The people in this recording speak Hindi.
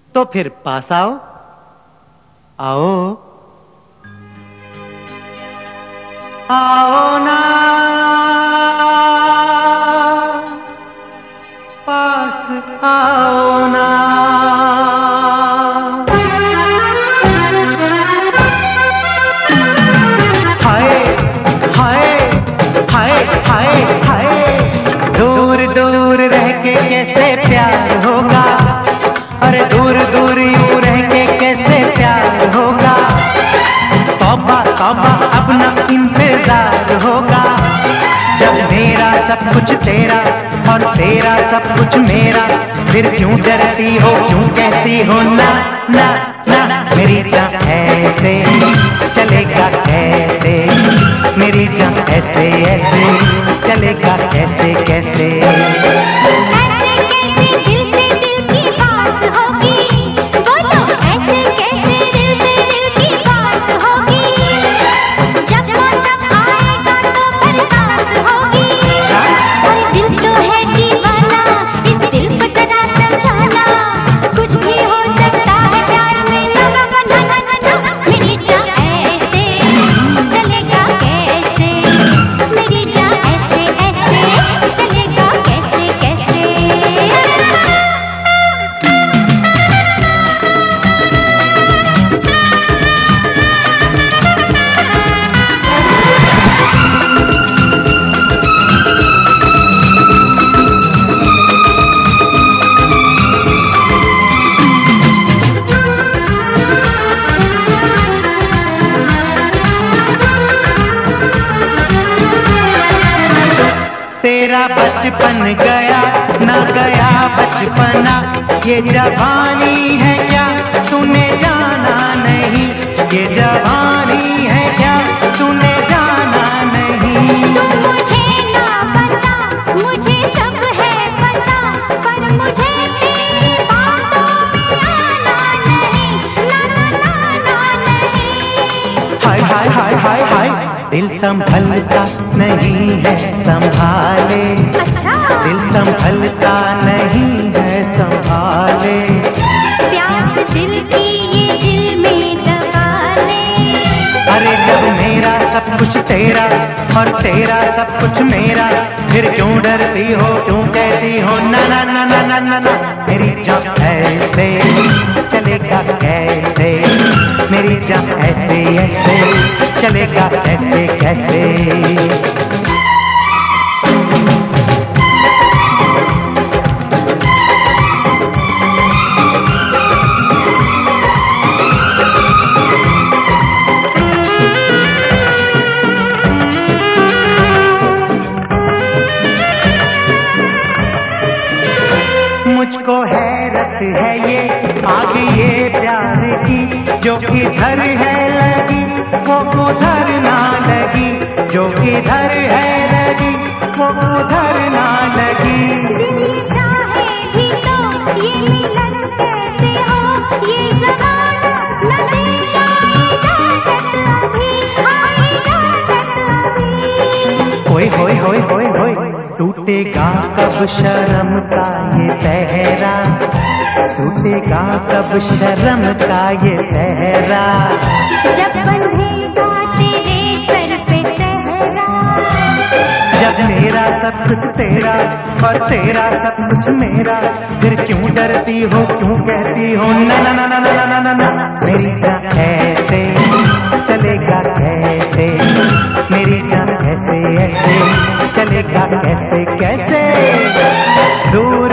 तो फिर पास आओ, आओ आओ ना, पास आओ ना। हाय हाय हाय हाय हाय, दूर दूर रह के कैसे प्यार होगा, अरे दूर दूर यूं रह के कैसे प्यार होगा। तौबा तौबा अपना इंतजार होगा, जब मेरा सब कुछ तेरा और तेरा सब कुछ मेरा। फिर क्यों डरती हो, क्यों कहती हो ना ना ना। मेरी जान ऐसे चलेगा कैसे, मेरी जान ऐसे ऐसे चलेगा कैसे कैसे। तेरा बचपन गया ना गया बचपना, ये जवानी है क्या तूने जाना नहीं, ये जवानी है क्या तूने जाना नहीं। तू मुझे ना पता, मुझे सब है पता, पर मुझे तेरी बातों में आना नहीं, ना ना ना ना नहीं। हाय हाय हाय हाय हाय, दिल संभलता नहीं है संभाले, अच्छा? दिल संभलता नहीं है संभाले। प्यास दिल की ये दिल में दबा ले। अरे जब मेरा सब कुछ तेरा और तेरा सब कुछ मेरा, फिर क्यों डरती हो, क्यों कहती हो ना ना ना ना ना ना ना। मेरी जान ऐसे चलेगा कैसे, मेरी जान ऐसे ऐसे चलेगा कैसे कैसे। मुझको हैरत है ये आग ये प्यार की, जो किधर है लगी वो उधर ना लगी, जो किधर है लगी वो उधर ना लगी। दिल चाहे भी तो ये मिलन कैसे हो, ये ज़माना न देगा इजाज़त अभी, हाँ इजाज़त अभी। ओए होए होए होए होए, टूटेगा कब शर्म का ये पहरा, टूटेगा कब शर्म का ये पहरा। जब बंधेगा तेरे सर पे सहरा, जब मेरा सब कुछ तेरा और तेरा सब कुछ मेरा, फिर क्यों डरती हो, क्यों कहती हो ना ना ना ना ना ना ना ना। मेरी जान ऐसे चलेगा कैसे, मेरी जान ऐसे ऐसे चलेगा कैसे कैसे। दूर